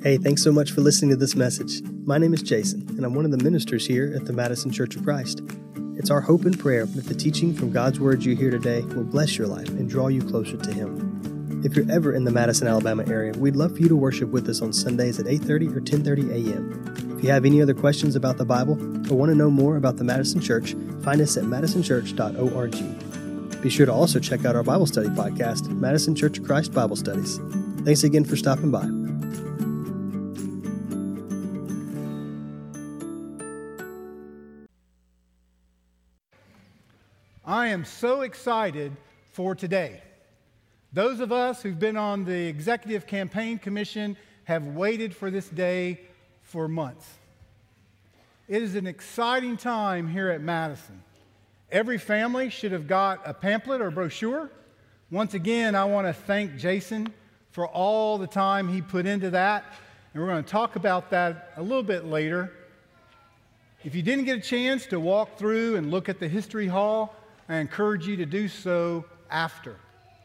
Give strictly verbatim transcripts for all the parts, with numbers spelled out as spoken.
Hey, thanks so much for listening to this message. My name is Jason, and I'm one of the ministers here at the Madison Church of Christ. It's our hope and prayer that the teaching from God's Word you hear today will bless your life and draw you closer to Him. If you're ever in the Madison, Alabama area, we'd love for you to worship with us on Sundays at eight thirty or ten thirty a.m. If you have any other questions about the Bible or want to know more about the Madison Church, find us at madison church dot org. Be sure to also check out our Bible study podcast, Madison Church of Christ Bible Studies. Thanks again for stopping by. I am so excited for today. Those of us who've been on the Executive Campaign Commission have waited for this day for months. It is an exciting time here at Madison. Every family should have got a pamphlet or brochure. Once again, I want to thank Jason for all the time he put into that, and we're going to talk about that a little bit later. If you didn't get a chance to walk through and look at the History Hall, I encourage you to do so after.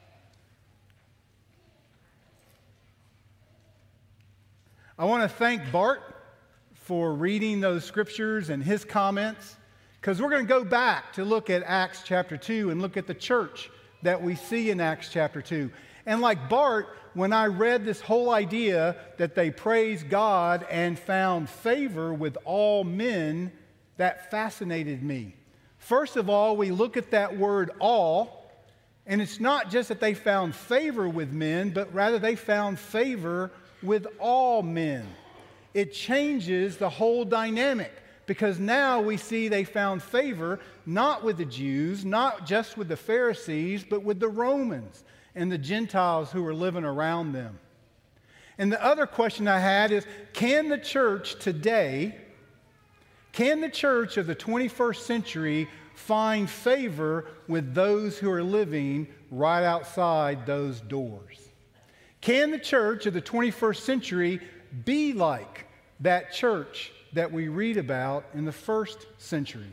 I want to thank Bart for reading those scriptures and his comments, because we're going to go back to look at Acts chapter two and look at the church that we see in Acts chapter two. And like Bart, when I read this whole idea that they praised God and found favor with all men, that fascinated me. First of all, we look at that word all, and it's not just that they found favor with men, but rather they found favor with all men. It changes the whole dynamic, because now we see they found favor not with the Jews, not just with the Pharisees, but with the Romans and the Gentiles who were living around them. And the other question I had is, can the church today, can the church of the twenty-first century find favor with those who are living right outside those doors? Can the church of the twenty-first century be like that church that we read about in the first century?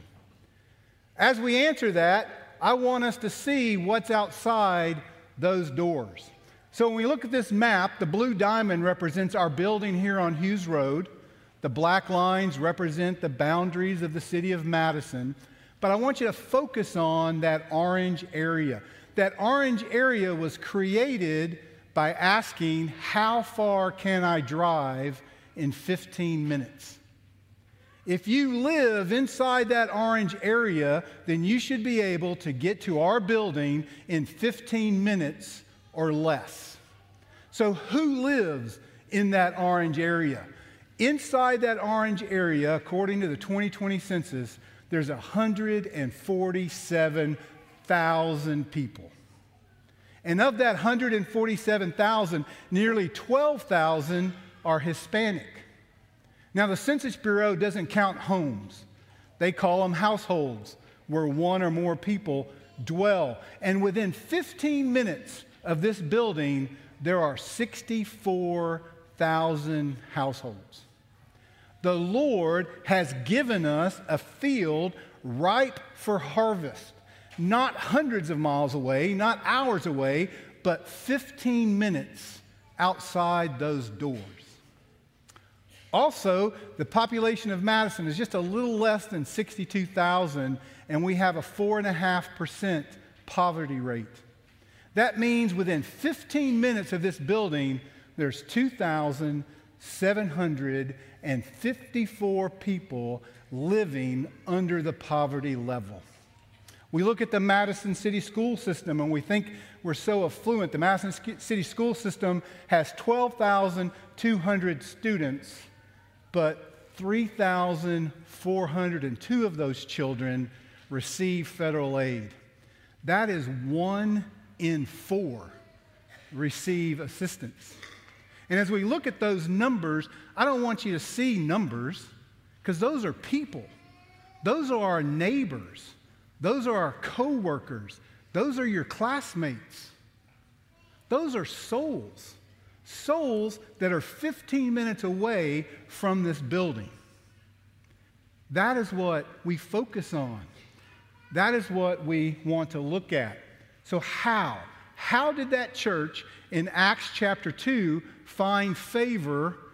As we answer that, I want us to see what's outside those doors. So when we look at this map, the blue diamond represents our building here on Hughes Road. The black lines represent the boundaries of the city of Madison. But I want you to focus on that orange area. That orange area was created by asking, how far can I drive in fifteen minutes? If you live inside that orange area, then you should be able to get to our building in fifteen minutes or less. So who lives in that orange area? Inside that orange area, according to the twenty twenty census, there's one hundred forty-seven thousand people. And of that one hundred forty-seven thousand, nearly twelve thousand are Hispanic. Now, the Census Bureau doesn't count homes. They call them households, where one or more people dwell. And within fifteen minutes of this building, there are sixty-four thousand households. The Lord has given us a field ripe for harvest, not hundreds of miles away, not hours away, but fifteen minutes outside those doors. Also, the population of Madison is just a little less than sixty-two thousand, and we have a four point five percent poverty rate. That means within fifteen minutes of this building, there's two thousand seven hundred fifty-four people living under the poverty level. We look at the Madison City School System and we think we're so affluent. The Madison City School System has twelve thousand two hundred students, but three thousand four hundred two of those children receive federal aid. That is one in four receive assistance. And as we look at those numbers, I don't want you to see numbers, because those are people. Those are our neighbors. Those are our co-workers. Those are your classmates. Those are souls. Souls that are fifteen minutes away from this building. That is what we focus on. That is what we want to look at. So how? How did that church in Acts chapter two find favor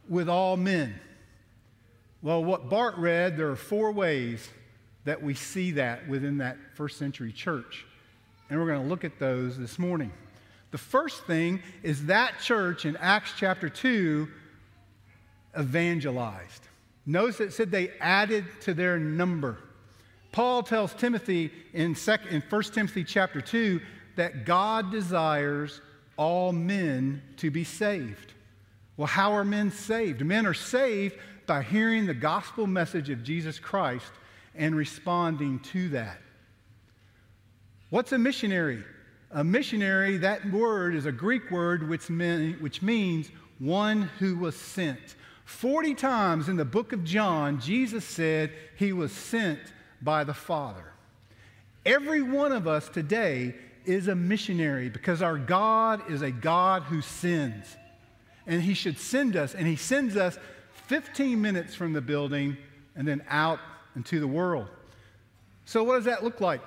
with all men. Well, what Bart read, there are four ways that we see that within that first century church. And we're going to look at those this morning. The first thing is that church in Acts chapter two evangelized. Notice it said they added to their number. Paul tells Timothy in, second, in First Timothy chapter two that God desires all men to be saved. Well, how are men saved? Men are saved by hearing the gospel message of Jesus Christ and responding to that. What's a missionary? A missionary, that word is a Greek word which, mean, which means one who was sent. Forty times in the book of John, Jesus said he was sent by the Father. Every one of us today is a missionary because our God is a God who sends. And he should send us, and he sends us fifteen minutes from the building and then out into the world. So what does that look like?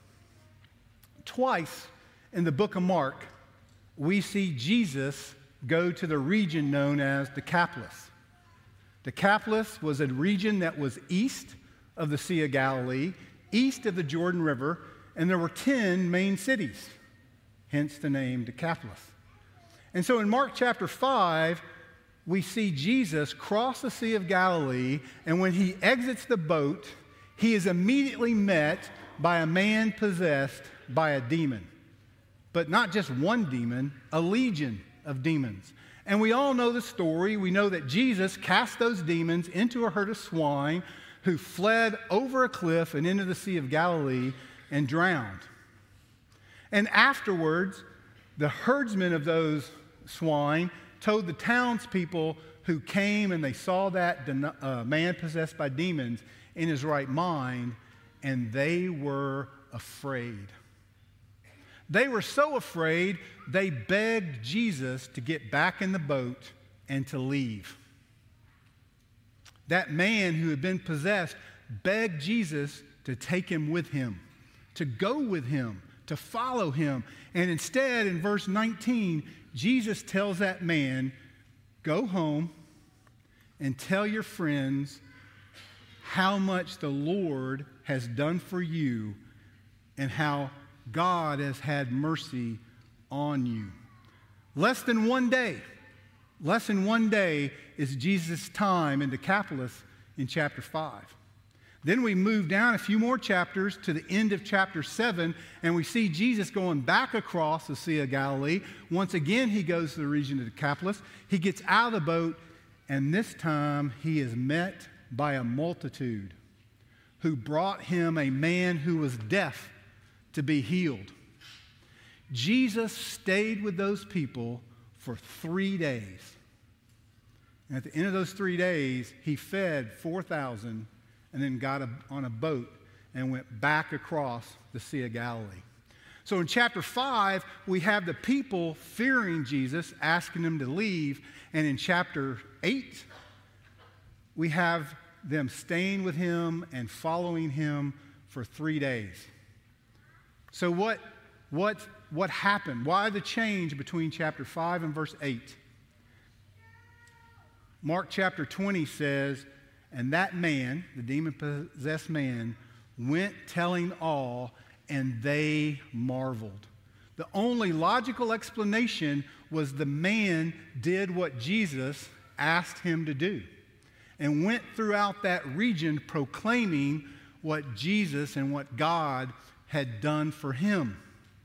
Twice in the book of Mark, we see Jesus go to the region known as Decapolis. Decapolis was a region that was east of the Sea of Galilee, east of the Jordan River, and there were ten main cities, hence the name Decapolis. And so in Mark chapter five, we see Jesus cross the Sea of Galilee, and when he exits the boat, he is immediately met by a man possessed by a demon. But not just one demon, a legion of demons. And we all know the story. We know that Jesus cast those demons into a herd of swine who fled over a cliff and into the Sea of Galilee and drowned. And afterwards, the herdsmen of those swine told the townspeople who came and they saw that uh, man possessed by demons in his right mind, and they were afraid. They were so afraid, they begged Jesus to get back in the boat and to leave. That man who had been possessed begged Jesus to take him with him, to go with him, to follow him. And instead, in verse nineteen, Jesus tells that man, go home and tell your friends how much the Lord has done for you and how God has had mercy on you. Less than one day, less than one day is Jesus' time in Decapolis in chapter five. Then we move down a few more chapters to the end of chapter seven, and we see Jesus going back across the Sea of Galilee. Once again, he goes to the region of Decapolis. He gets out of the boat, and this time he is met by a multitude who brought him a man who was deaf to be healed. Jesus stayed with those people for three days. And at the end of those three days, he fed four thousand and then got a, on a boat and went back across the Sea of Galilee. So in chapter five, we have the people fearing Jesus, asking him to leave. And in chapter eight, we have them staying with him and following him for three days. So what, what, what happened? Why the change between chapter five and verse eight? Mark chapter twenty says, and that man, the demon-possessed man, went telling all, and they marveled. The only logical explanation was the man did what Jesus asked him to do and went throughout that region proclaiming what Jesus and what God had done for him.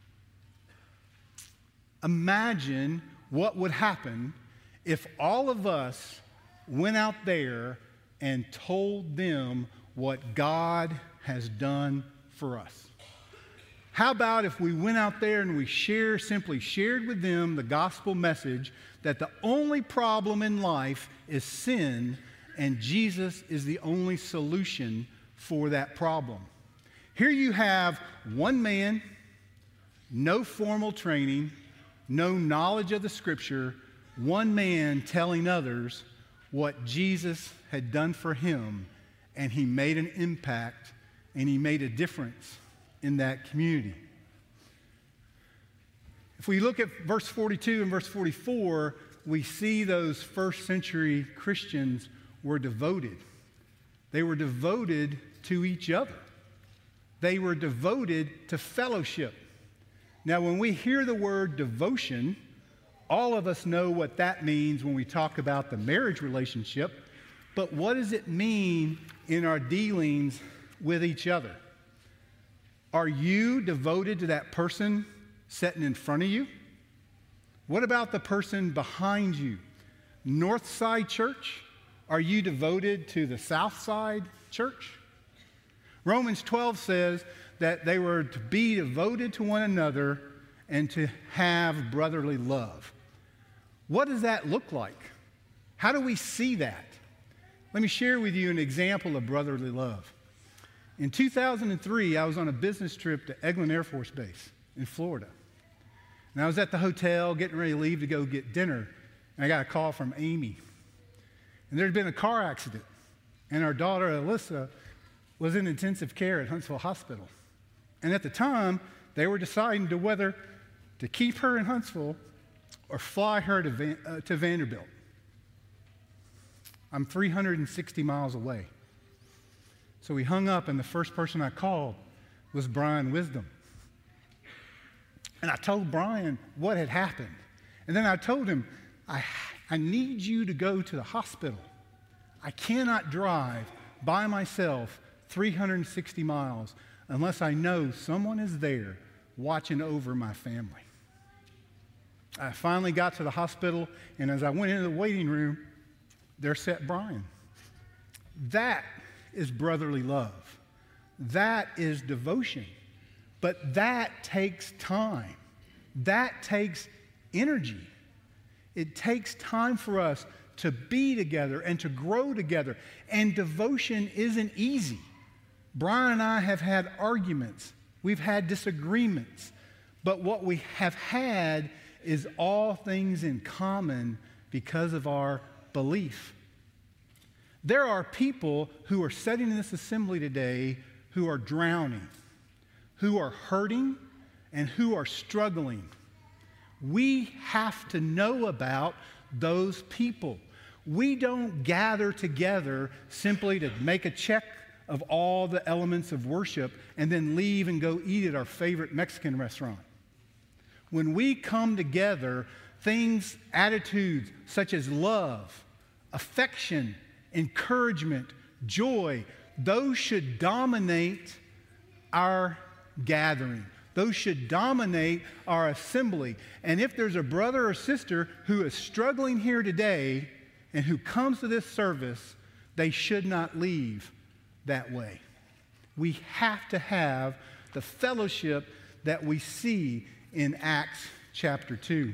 Imagine what would happen if all of us went out there and told them what God has done for us. How about if we went out there and we share, simply shared with them the gospel message that the only problem in life is sin and Jesus is the only solution for that problem. Here you have one man, no formal training, no knowledge of the scripture, one man telling others what Jesus had done for him, and he made an impact and he made a difference in that community. If we look at verse forty-two and verse forty-four, we see those first century Christians were devoted. They were devoted to each other. They were devoted to fellowship. Now, when we hear the word devotion, all of us know what that means when we talk about the marriage relationship, but what does it mean in our dealings with each other? Are you devoted to that person sitting in front of you? What about the person behind you? North Side Church? Are you devoted to the South Side Church? Romans twelve says that they were to be devoted to one another and to have brotherly love. What does that look like? How do we see that? Let me share with you an example of brotherly love. In two thousand three, I was on a business trip to Eglin Air Force Base in Florida. And I was at the hotel getting ready to leave to go get dinner, and I got a call from Amy. And there had been a car accident, and our daughter, Alyssa, was in intensive care at Huntsville Hospital. And at the time, they were deciding to whether to keep her in Huntsville or fly her to, Van, uh, to Vanderbilt. I'm three hundred sixty miles away. So we hung up, and the first person I called was Brian Wisdom. And I told Brian what had happened. And then I told him, I, I need you to go to the hospital. I cannot drive by myself three hundred sixty miles unless I know someone is there watching over my family. I finally got to the hospital, and as I went into the waiting room, there sat Brian. That is brotherly love. That is devotion. But that takes time. That takes energy. It takes time for us to be together and to grow together. And devotion isn't easy. Brian and I have had arguments. We've had disagreements. But what we have had is all things in common because of our belief. There are people who are sitting in this assembly today who are drowning, who are hurting, and who are struggling. We have to know about those people. We don't gather together simply to make a check of all the elements of worship and then leave and go eat at our favorite Mexican restaurant. When we come together, things, attitudes such as love, affection, encouragement, joy, those should dominate our gathering. Those should dominate our assembly. And if there's a brother or sister who is struggling here today and who comes to this service, they should not leave that way. We have to have the fellowship that we see in Acts chapter two.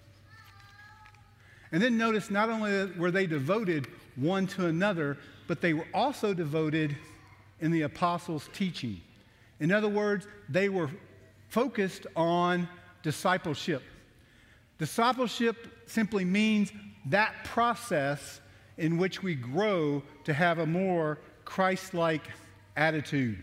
And then notice not only were they devoted one to another, but they were also devoted in the apostles' teaching. In other words, they were focused on discipleship. Discipleship simply means that process in which we grow to have a more Christ-like attitude.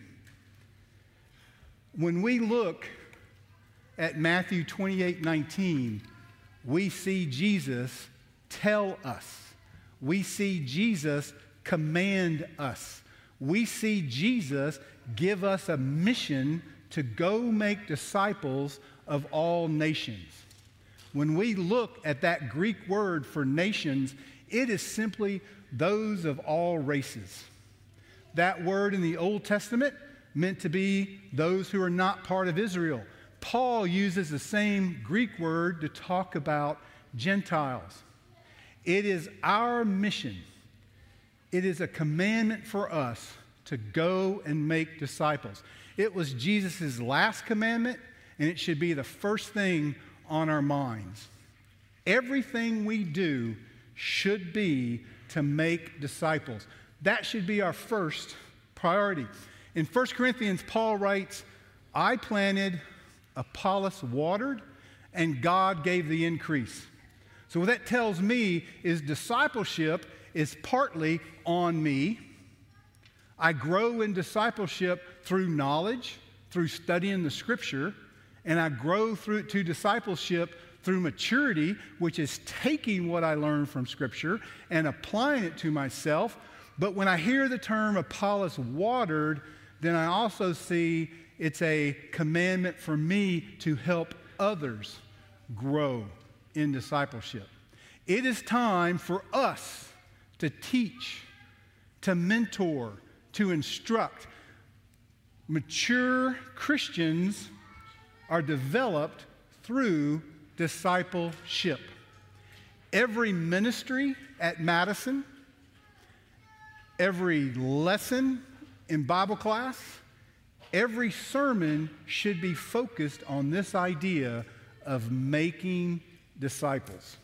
When we look at Matthew twenty-eight nineteen, we see Jesus tell us. We see Jesus command us. We see Jesus give us a mission to go make disciples of all nations. When we look at that Greek word for nations, it is simply those of all races. That word in the Old Testament meant to be those who are not part of Israel. Paul uses the same Greek word to talk about Gentiles. It is our mission. It is a commandment for us to go and make disciples. It was Jesus' last commandment, and it should be the first thing on our minds. Everything we do should be to make disciples. That should be our first priority. In First Corinthians, Paul writes, I planted, Apollos watered, and God gave the increase. So what that tells me is discipleship is partly on me. I grow in discipleship through knowledge, through studying the Scripture, and I grow through to discipleship through maturity, which is taking what I learned from Scripture and applying it to myself. But when I hear the term Apollos watered, then I also see it's a commandment for me to help others grow in discipleship. It is time for us to teach, to mentor, to instruct. Mature Christians are developed through discipleship. Every ministry at Madison, every lesson in Bible class, every sermon should be focused on this idea of making disciples.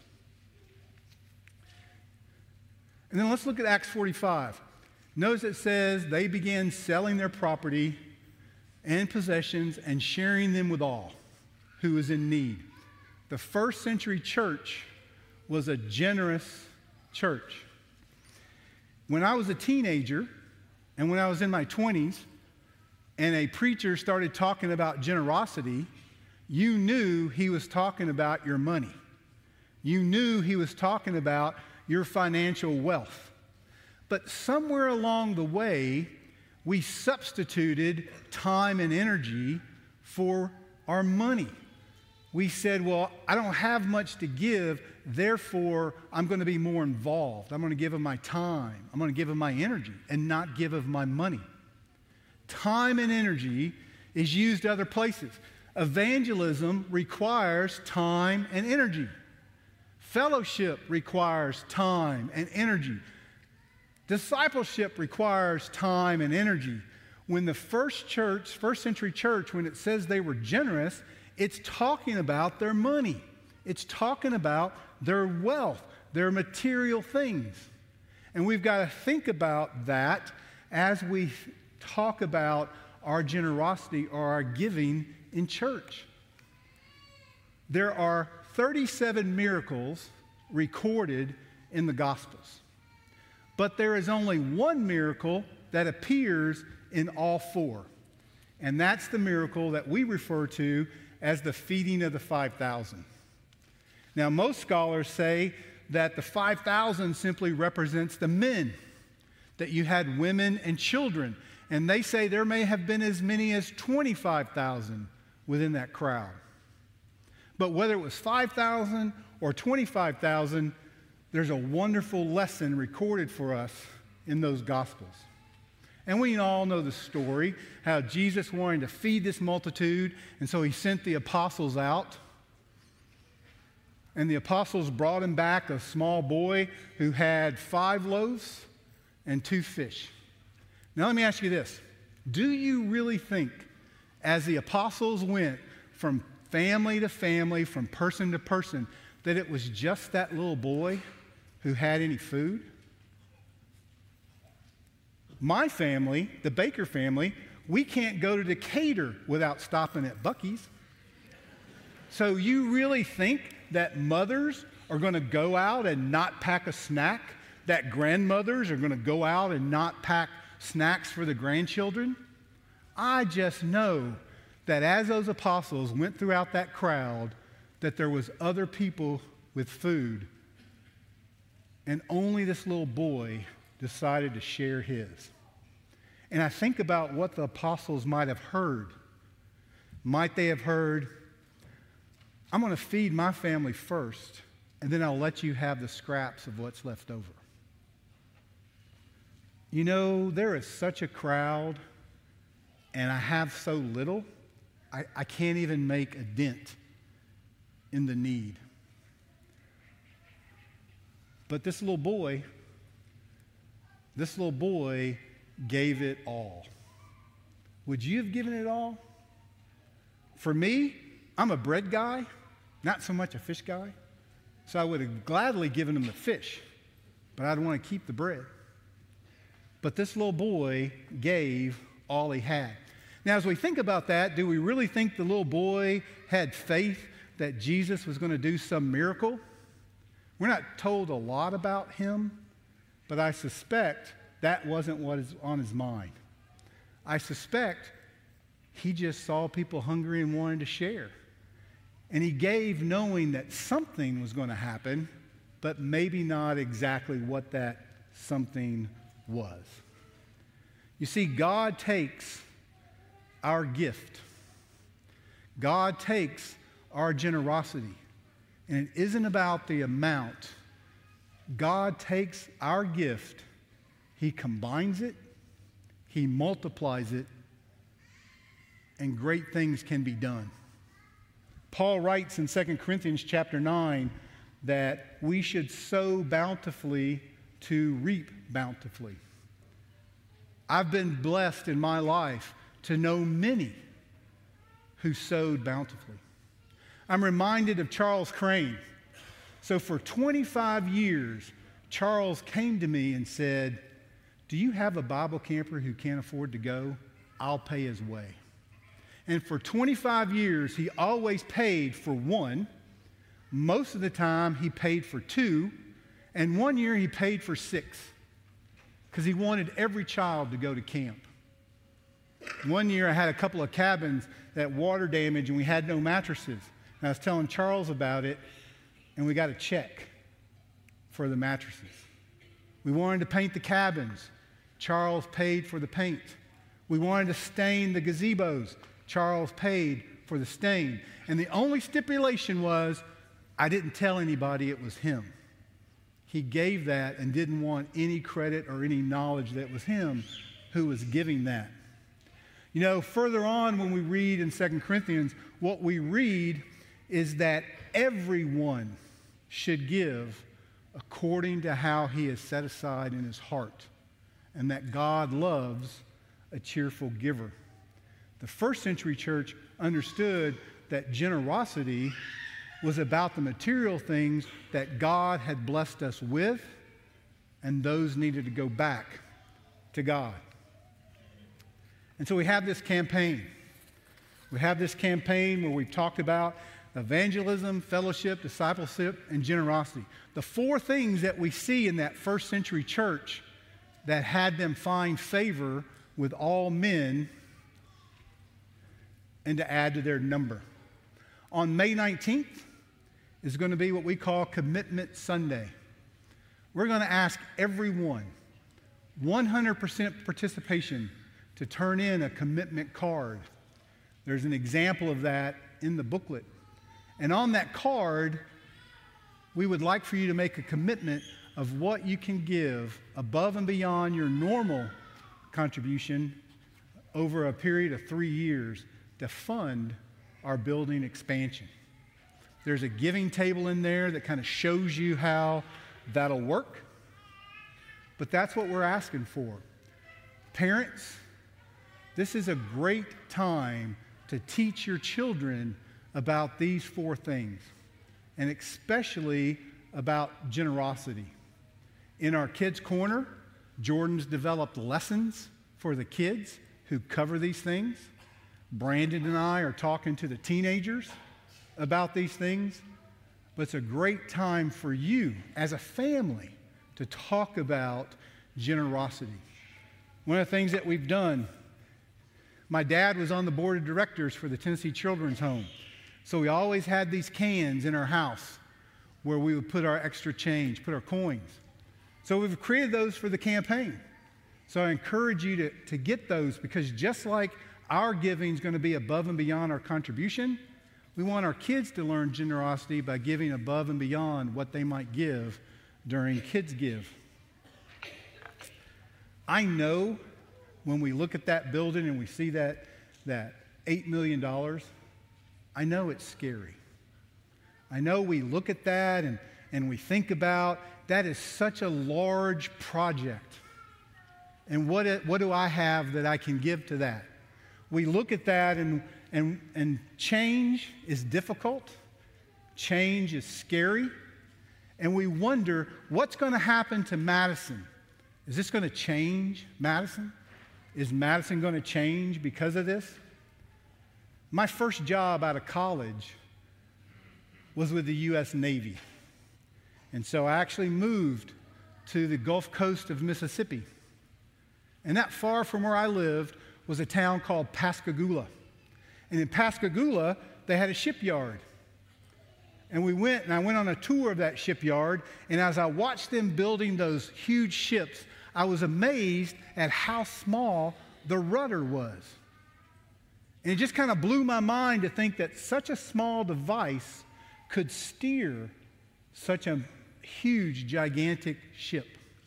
And then let's look at Acts forty-five. Notice it says they began selling their property and possessions and sharing them with all who was in need. The first century church was a generous church. When I was a teenager and when I was in my twenties and a preacher started talking about generosity, you knew he was talking about your money. You knew he was talking about your financial wealth. But somewhere along the way, we substituted time and energy for our money. We said, well, I don't have much to give, therefore I'm going to be more involved. I'm going to give of my time. I'm going to give of my energy and not give of my money. Time and energy is used other places. Evangelism requires time and energy. Fellowship requires time and energy. Discipleship requires time and energy. When the first church, first century church, when it says they were generous, it's talking about their money. It's talking about their wealth, their material things. And we've got to think about that as we talk about our generosity or our giving in church. There are thirty-seven miracles recorded in the Gospels. But there is only one miracle that appears in all four. And that's the miracle that we refer to as the feeding of the five thousand. Now, most scholars say that the five thousand simply represents the men, that you had women and children. And they say there may have been as many as twenty-five thousand within that crowd. But whether it was five thousand or twenty-five thousand, there's a wonderful lesson recorded for us in those Gospels. And we all know the story, how Jesus wanted to feed this multitude, and so he sent the apostles out. And the apostles brought him back a small boy who had five loaves and two fish. Now let me ask you this. Do you really think, as the apostles went from family to family, from person to person, that it was just that little boy who had any food? My family, the Baker family, we can't go to Decatur without stopping at Buc-ee's. So you really think that mothers are going to go out and not pack a snack? That grandmothers are going to go out and not pack snacks for the grandchildren? I just know that as those apostles went throughout that crowd, that there was other people with food, and only this little boy decided to share his. And I think about what the apostles might have heard. Might they have heard, I'm going to feed my family first, and then I'll let you have the scraps of what's left over. You know, there is such a crowd, and I have so little, I, I can't even make a dent in the need. But this little boy, this little boy gave it all. Would you have given it all? For me, I'm a bread guy, not so much a fish guy. So I would have gladly given him the fish, but I'd want to keep the bread. But this little boy gave all he had. Now, as we think about that, do we really think the little boy had faith that Jesus was going to do some miracle? We're not told a lot about him, but I suspect that wasn't what is on his mind. I suspect he just saw people hungry and wanted to share. And he gave knowing that something was going to happen, but maybe not exactly what that something was. You see, God takes our gift. God takes our generosity. And it isn't about the amount. God takes our gift, he combines it, he multiplies it, and great things can be done. Paul writes in Second Corinthians chapter nine that we should sow bountifully to reap bountifully. I've been blessed in my life to know many who sowed bountifully. I'm reminded of Charles Crane. So for twenty-five years, Charles came to me and said, "Do you have a Bible camper who can't afford to go? I'll pay his way." And for twenty-five years, he always paid for one. Most of the time, he paid for two. And one year, he paid for six because he wanted every child to go to camp. One year, I had a couple of cabins that water damage, and we had no mattresses. And I was telling Charles about it, and we got a check for the mattresses. We wanted to paint the cabins. Charles paid for the paint. We wanted to stain the gazebos. Charles paid for the stain. And the only stipulation was I didn't tell anybody it was him. He gave that and didn't want any credit or any knowledge that it was him who was giving that. You know, further on when we read in Second Corinthians, what we read is that everyone should give according to how he has set aside in his heart, and that God loves a cheerful giver. The first century church understood that generosity was about the material things that God had blessed us with, and those needed to go back to God. And so we have this campaign. We have this campaign where we've talked about evangelism, fellowship, discipleship, and generosity. The four things that we see in that first century church that had them find favor with all men and to add to their number. On May nineteenth is going to be what we call Commitment Sunday. We're going to ask everyone, one hundred percent participation, to turn in a commitment card. There's an example of that in the booklet. And on that card, we would like for you to make a commitment of what you can give above and beyond your normal contribution over a period of three years to fund our building expansion. There's a giving table in there that kind of shows you how that'll work. But that's what we're asking for. Parents, this is a great time to teach your children about these four things, and especially about generosity. In our Kids Corner, Jordan's developed lessons for the kids who cover these things. Brandon and I are talking to the teenagers about these things, but it's a great time for you as a family to talk about generosity. One of the things that we've done, my dad was on the board of directors for the Tennessee Children's Home, so we always had these cans in our house where we would put our extra change, put our coins. So we've created those for the campaign. So I encourage you to, to get those, because just like our giving is going to be above and beyond our contribution, we want our kids to learn generosity by giving above and beyond what they might give during Kids Give. I know when we look at that building and we see that, that eight million dollars, I know it's scary. I know we look at that and, and we think about, that is such a large project. And what, it, what do I have that I can give to that? We look at that and, and, and change is difficult. Change is scary. And we wonder, what's going to happen to Madison? Is this going to change Madison? Is Madison going to change because of this? My first job out of college was with the U S Navy. And so I actually moved to the Gulf Coast of Mississippi. And not far from where I lived was a town called Pascagoula. And in Pascagoula, they had a shipyard. And we went, and I went on a tour of that shipyard, and as I watched them building those huge ships, I was amazed at how small the rudder was. And it just kind of blew my mind to think that such a small device could steer such a huge, gigantic ship.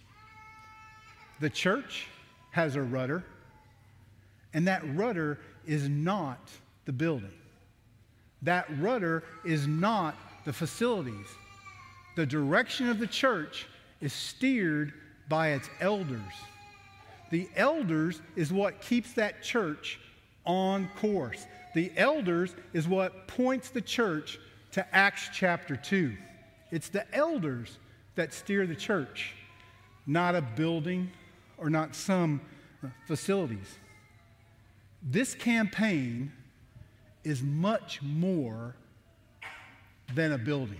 The church has a rudder, and that rudder is not the building. That rudder is not the facilities. The direction of the church is steered by its elders. The elders is what keeps that church on course. The elders is what points the church to Acts chapter two. It's the elders that steer the church, not a building or not some facilities. This campaign is much more than a building.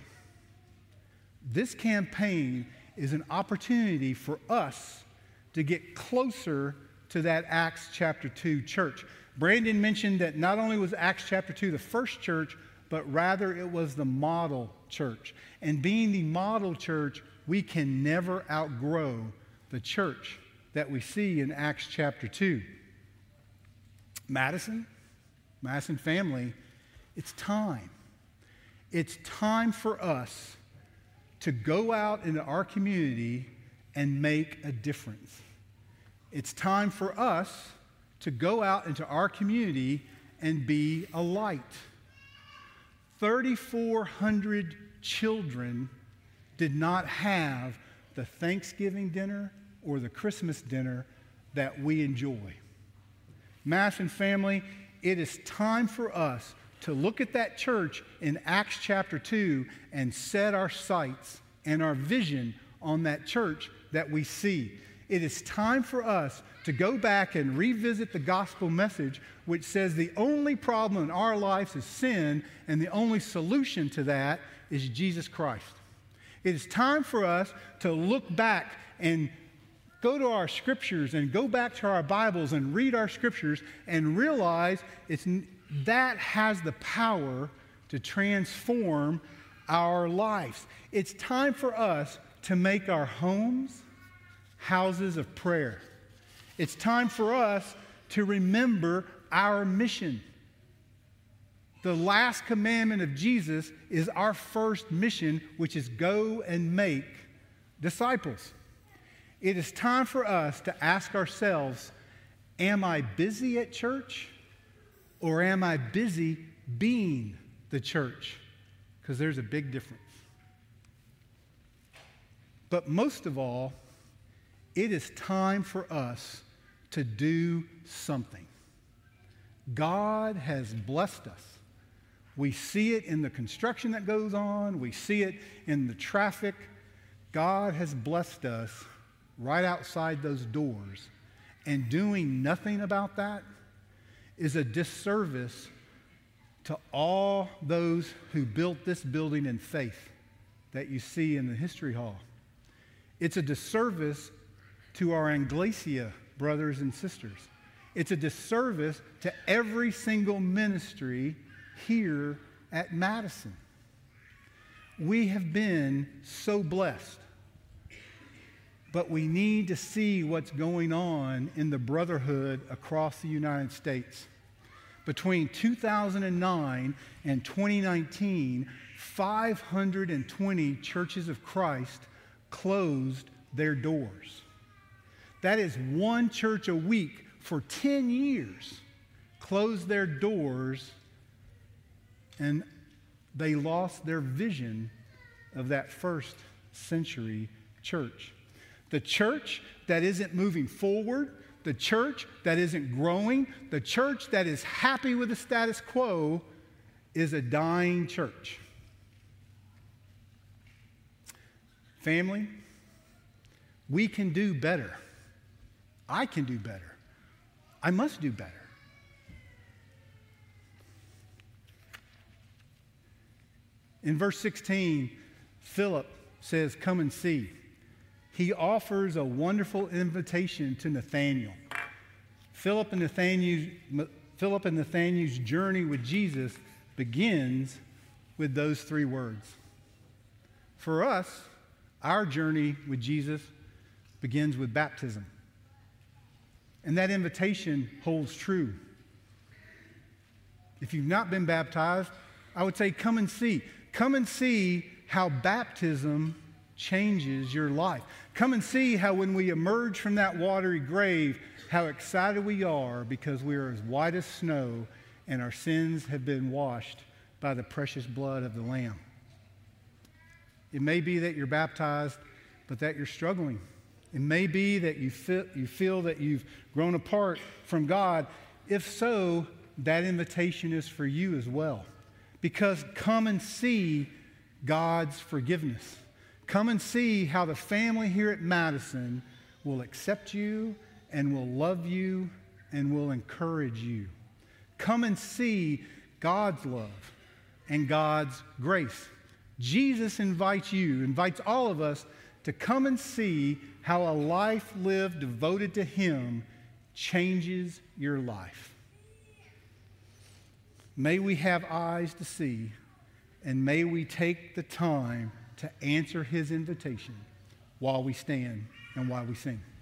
This campaign is an opportunity for us to get closer to that Acts chapter two church. Brandon mentioned that not only was Acts chapter two the first church, but rather it was the model church. And being the model church, we can never outgrow the church that we see in Acts chapter two. Madison, Madison family, it's time. It's time for us to go out into our community and make a difference. It's time for us to go out into our community and be a light. thirty-four hundred children did not have the Thanksgiving dinner or the Christmas dinner that we enjoy. Madison family, it is time for us to look at that church in Acts chapter two and set our sights and our vision on that church that we see. It is time for us to go back and revisit the gospel message, which says the only problem in our lives is sin, and the only solution to that is Jesus Christ. It is time for us to look back and go to our scriptures and go back to our Bibles and read our scriptures and realize it's, that has the power to transform our lives. It's time for us to make our homes houses of prayer. It's time for us to remember our mission. The last commandment of Jesus is our first mission, which is go and make disciples. It is time for us to ask ourselves, am I busy at church or am I busy being the church? Because there's a big difference. But most of all, it is time for us to do something. God has blessed us. We see it in the construction that goes on. We see it in the traffic. God has blessed us right outside those doors. And doing nothing about that is a disservice to all those who built this building in faith that you see in the History Hall. It's a disservice to our Anglacia brothers and sisters. It's a disservice to every single ministry here at Madison. We have been so blessed, but we need to see what's going on in the brotherhood across the United States. Between two thousand nine and twenty nineteen, five hundred twenty churches of Christ closed their doors. That is one church a week for ten years, closed their doors, and they lost their vision of that first century church. The church that isn't moving forward, the church that isn't growing, the church that is happy with the status quo is a dying church. Family, we can do better. I can do better. I must do better. In verse sixteen, Philip says, "Come and see." He offers a wonderful invitation to Nathanael. Philip and Nathanael's, Philip and Nathanael's journey with Jesus begins with those three words. For us, our journey with Jesus begins with baptism. And that invitation holds true. If you've not been baptized, I would say come and see. Come and see how baptism changes your life. Come and see how when we emerge from that watery grave, how excited we are because we are as white as snow and our sins have been washed by the precious blood of the Lamb. It may be that you're baptized, but that you're struggling. It may be that you feel, you feel that you've grown apart from God. If so, that invitation is for you as well. Because come and see God's forgiveness. Come and see how the family here at Madison will accept you and will love you and will encourage you. Come and see God's love and God's grace. Jesus invites you, invites all of us to come and see how a life lived devoted to Him changes your life. May we have eyes to see, and may we take the time to answer His invitation while we stand and while we sing.